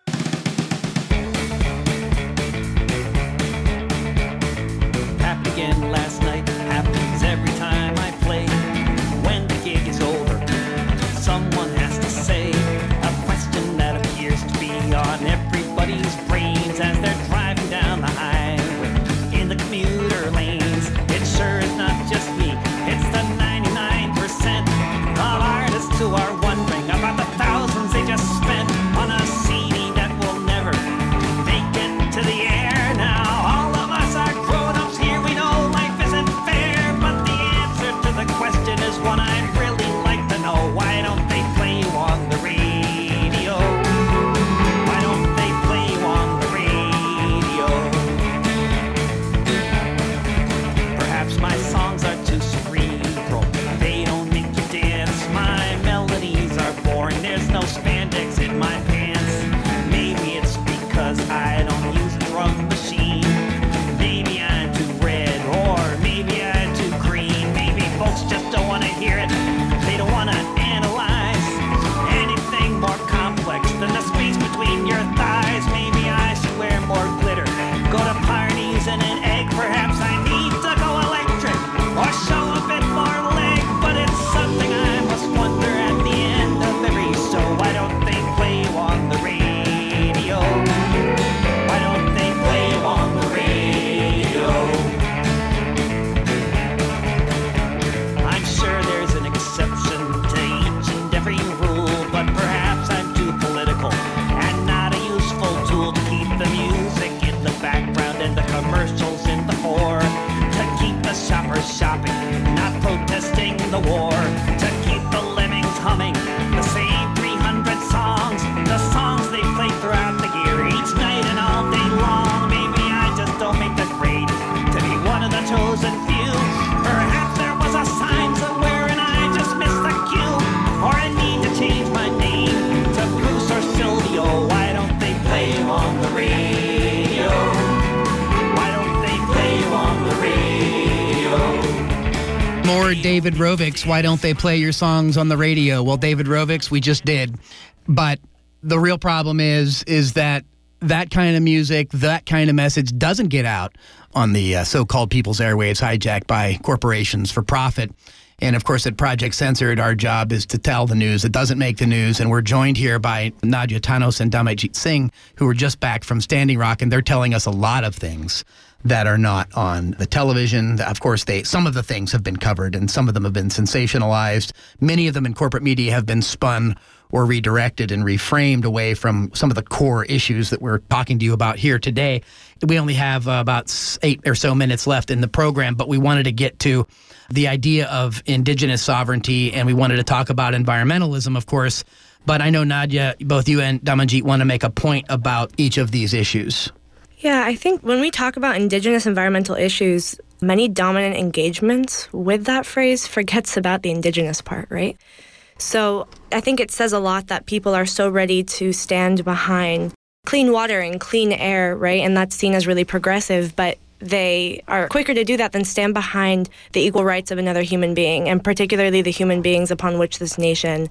Happened again last night, happens every time I play. When the gig is over, someone has to say a question that appears to be on everybody's brains as they're driving down the highway in the commuter lanes. It sure is not just me, it's the 99% of artists who are wondering about the thousands they just spent on a CD that will never make it to the air. Now all of us are grown-ups here, we know life isn't fair, but the answer to the question is one I'd really like to know. Why don't they play you on the radio? Why don't they play you on the radio? Perhaps my songs are too cerebral, they don't make you dance. My melodies are boring, there's no spandex in my pants. Maybe it's because I don't use a drum machine. Maybe I'm too red, or maybe I'm too green. Maybe folks just don't want to hear it, they don't want to analyze anything more complex than the space between your thighs. Maybe I should wear more glitter, go to parties in an egg. Perhaps I need to go electric or show a bit more leg. But it's something I must wonder at the end of every show. Why don't they play you on the radio? Why don't they play you on the radio? I'm sure there's an exception to each and every rule, but perhaps I'm too political and not a useful tool to keep the music in the background and the commercials in the fore, to keep the shoppers shopping, not protesting the war, to keep the lemmings humming the same 300 songs, the songs they play throughout the year, each night and all day long. Maybe I just don't make the grade to be one of the chosen few. Perhaps there was a sign somewhere and I just missed the cue, or I need to change my name to Bruce or Silvio. Why don't they play you on the radio? Why don't they play you on the radio? More David Rovics. Why don't they play your songs on the radio? Well, David Rovics, we just did. But the real problem is that kind of music, that kind of message doesn't get out on the so-called people's airwaves hijacked by corporations for profit. And, of course, at Project Censored, our job is to tell the news that doesn't make the news. And we're joined here by Nadia Tanos and Damanjeet Singh, who are just back from Standing Rock, and they're telling us a lot of things that are not on the television. Of course, some of the things have been covered, and some of them have been sensationalized. Many of them in corporate media have been spun or redirected and reframed away from some of the core issues that we're talking to you about here today. We only have about 8 or so minutes left in the program, but we wanted to get to the idea of indigenous sovereignty, and we wanted to talk about environmentalism, of course. But I know, Nadia, both you and Damanjeet want to make a point about each of these issues. Yeah, I think when we talk about indigenous environmental issues, many dominant engagements with that phrase forgets about the indigenous part, right? So I think it says a lot that people are so ready to stand behind clean water and clean air, right? And that's seen as really progressive, but they are quicker to do that than stand behind the equal rights of another human being, and particularly the human beings upon which this nation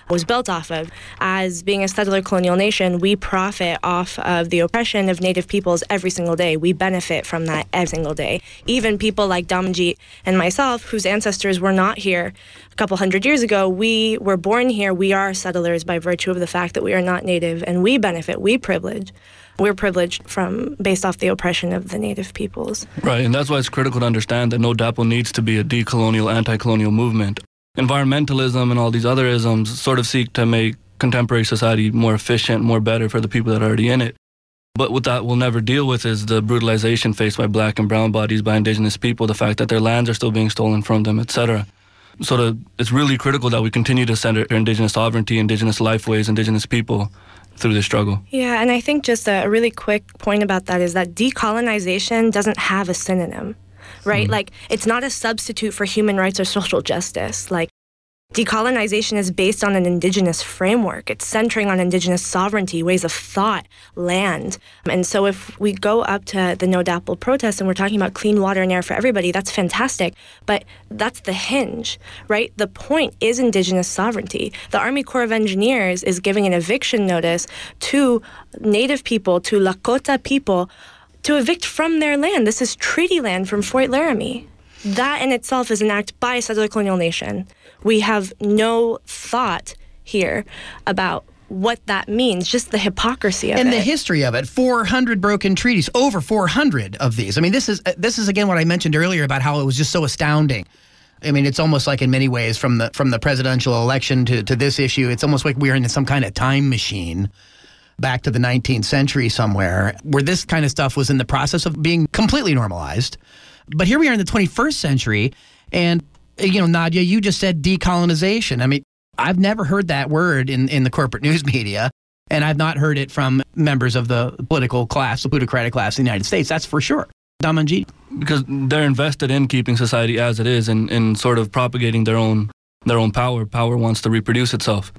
was built off of. As being a settler colonial nation, we profit off of the oppression of Native peoples every single day. We benefit from that every single day. Even people like Damanjit and myself, whose ancestors were not here a couple hundred years ago, we were born here. We are settlers by virtue of the fact that we are not Native, and we benefit, we're privileged from based off the oppression of the Native peoples. Right, and that's why it's critical to understand that No DAPL needs to be a decolonial, anti-colonial movement. Environmentalism and all these other isms sort of seek to make contemporary society more efficient, more better for the people that are already in it. But what that will never deal with is the brutalization faced by black and brown bodies, by indigenous people, the fact that their lands are still being stolen from them, etc. So it's really critical that we continue to center indigenous sovereignty, indigenous lifeways, indigenous people through this struggle. Yeah, and I think just a really quick point about that is that decolonization doesn't have a synonym. Right? Like, it's not a substitute for human rights or social justice. Like, decolonization is based on an indigenous framework. It's centering on indigenous sovereignty, ways of thought, land. And so if we go up to the No DAPL protest and we're talking about clean water and air for everybody, that's fantastic. But that's the hinge, right? The point is indigenous sovereignty. The Army Corps of Engineers is giving an eviction notice to Native people, to Lakota people, to evict from their land. This is treaty land from Fort Laramie. That in itself is an act by a settler colonial nation. We have no thought here about what that means, just the hypocrisy of it. And the history of it, 400 broken treaties, over 400 of these. I mean, this is again what I mentioned earlier about how it was just so astounding. I mean, it's almost like in many ways from the presidential election to this issue, it's almost like we're in some kind of time machine back to the 19th century somewhere, where this kind of stuff was in the process of being completely normalized. But here we are in the 21st century, and, Nadia, you just said decolonization. I mean, I've never heard that word in the corporate news media, and I've not heard it from members of the political class, the plutocratic class in the United States, that's for sure. Damanjit? Because they're invested in keeping society as it is and in sort of propagating their own power. Power wants to reproduce itself.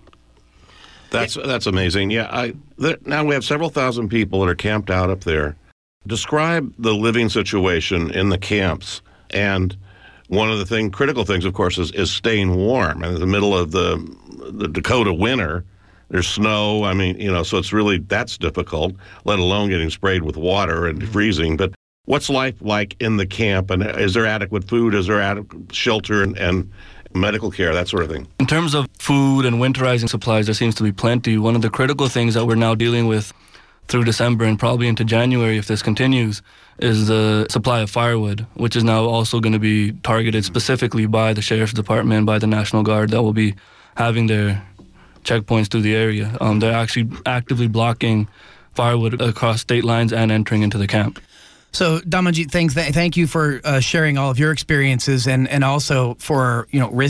That's amazing. Yeah, now we have several thousand people that are camped out up there. Describe the living situation in the camps. And one of the critical things, of course, is staying warm. And in the middle of the Dakota winter, there's snow. I mean, so it's really, that's difficult, let alone getting sprayed with water and freezing. But what's life like in the camp? And is there adequate food? Is there adequate shelter and medical care, that sort of thing? In terms of food and winterizing supplies, there seems to be plenty. One of the critical things that we're now dealing with through December and probably into January, if this continues, is the supply of firewood, which is now also going to be targeted specifically by the Sheriff's Department, by the National Guard that will be having their checkpoints through the area. They're actually actively blocking firewood across state lines and entering into the camp. So, Damanjit, thank you for sharing all of your experiences and also for,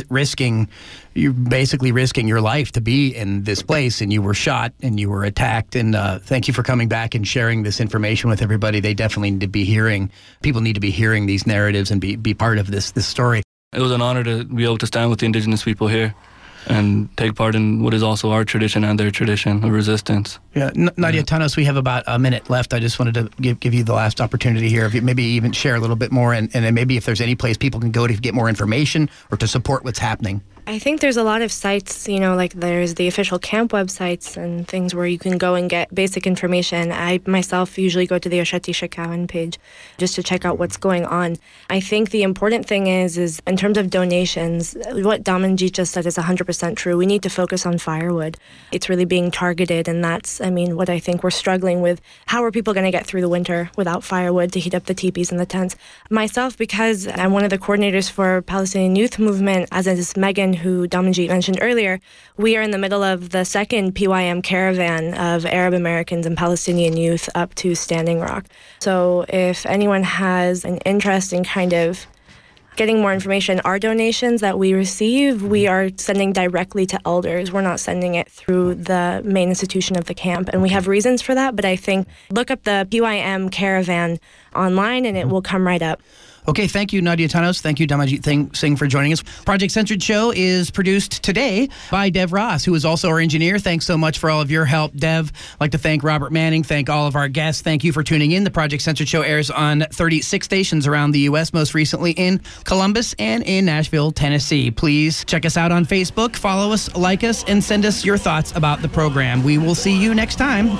you're basically risking your life to be in this place, and you were shot and you were attacked. And thank you for coming back and sharing this information with everybody. They definitely need to be people need to be hearing these narratives and be part of this story. It was an honor to be able to stand with the indigenous people here and take part in what is also our tradition and their tradition of resistance. Yeah, Nadia Tanos, we have about a minute left. I just wanted to give you the last opportunity here. If you maybe even share a little bit more, and then maybe if there's any place people can go to get more information or to support what's happening. I think there's a lot of sites, like there's the official camp websites and things where you can go and get basic information. I myself usually go to the Oceti Sakowin page just to check out what's going on. I think the important thing is in terms of donations, what Damanjit just said is 100% true. We need to focus on firewood. It's really being targeted, and that's, what I think we're struggling with. How are people going to get through the winter without firewood to heat up the teepees and the tents? Myself, because I'm one of the coordinators for Palestinian Youth Movement, as is Megan, who Damanjit mentioned earlier, we are in the middle of the second PYM caravan of Arab Americans and Palestinian youth up to Standing Rock. So if anyone has an interest in kind of getting more information, our donations that we receive, we are sending directly to elders. We're not sending it through the main institution of the camp. And we have reasons for that, but I think look up the PYM caravan online and it will come right up. Okay, thank you, Nadia Tanos. Thank you, Damanjeet Singh, for joining us. Project Censored Show is produced today by Dev Ross, who is also our engineer. Thanks so much for all of your help, Dev. I'd like to thank Robert Manning, thank all of our guests. Thank you for tuning in. The Project Censored Show airs on 36 stations around the U.S., most recently in Columbus and in Nashville, Tennessee. Please check us out on Facebook, follow us, like us, and send us your thoughts about the program. We will see you next time.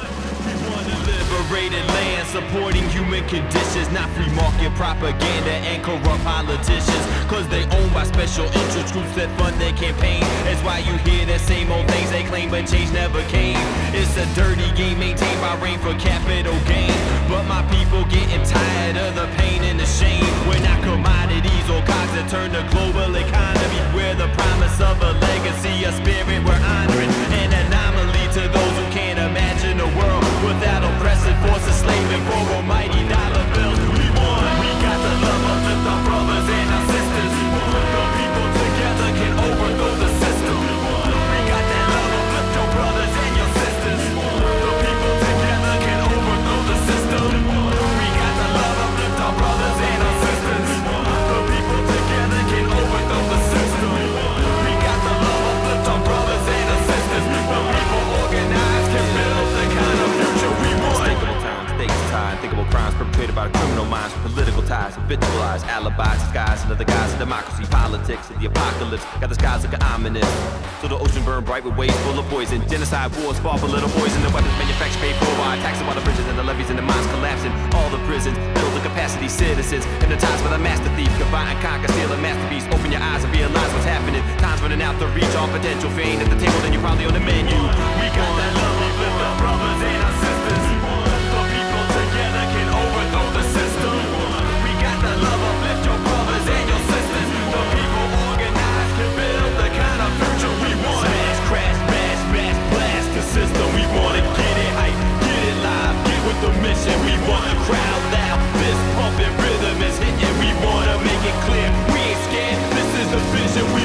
Liberated land, supporting human conditions, not free market propaganda and corrupt politicians, cause they owned by special interest groups that fund their campaign. That's why you hear the same old things they claim, but change never came. It's a dirty game maintained by rain for capital gain, but my people getting tired of the pain and the shame. We're not commodities or cogs that turn the global economy. We're the promise of a legacy, a spirit we're honoring, an anomaly to those who can't imagine a world without oppressive forces slaving for almighty dollar bills. We won. We got the love of our brothers and our sisters. The people together can overthrow the system. We got that love of your brothers and your sisters. The people together can overthrow the system. We got the love of our brothers and our sisters. The people together can overthrow the system. We got the love of our brothers and our sisters. The people organized can build the kind of future we want. Unspeakable times, stakes tied, unthinkable crimes perpetrated by the criminal minds, political ties, habitualized alibis, disguised under the guise of democracy, politics, and the apocalypse. Got the skies looking ominous. So the ocean burned bright with waves full of poison. Genocide wars fought for little boys, and the weapons manufactured paid for by taxing while the bridges and the levees and the mines collapsing. All the prisons build the capacity citizens. Hypnotized by the master thief, combine and conquer, steal a masterpiece. Open your eyes and realize what's happening. Time's running out to reach all potential. If you ain't at the table, then you're probably on the menu. We got that love, uplift our brothers and our sisters. The people together can overthrow the system. We got that love, uplift your brothers and your sisters. The people organized can build the kind of future we want. Smash, crash, mash, mash, blast the system. We wanna get it hype, get it live, get with the mission. We want the crowd loud. This pumping rhythm is hitting. We wanna make it clear. We ain't scared. This is the vision we